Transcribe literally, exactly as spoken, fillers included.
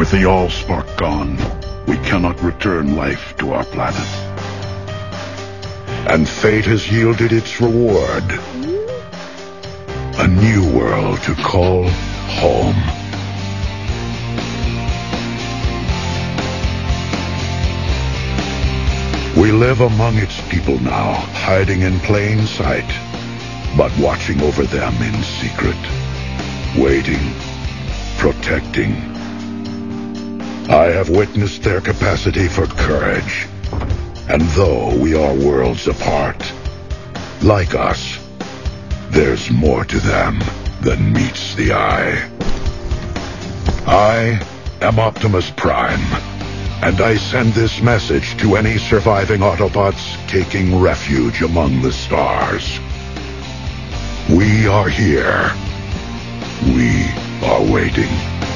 With the Allspark gone, we cannot return life to our planet. And fate has yielded its reward. A new world to call home. We live among its people now, hiding in plain sight, but watching over them in secret, waiting, protecting. I have witnessed their capacity for courage, and though we are worlds apart, like us, there's more to them than meets the eye. I am Optimus Prime, and I send this message to any surviving Autobots taking refuge among the stars. We are here. We are waiting.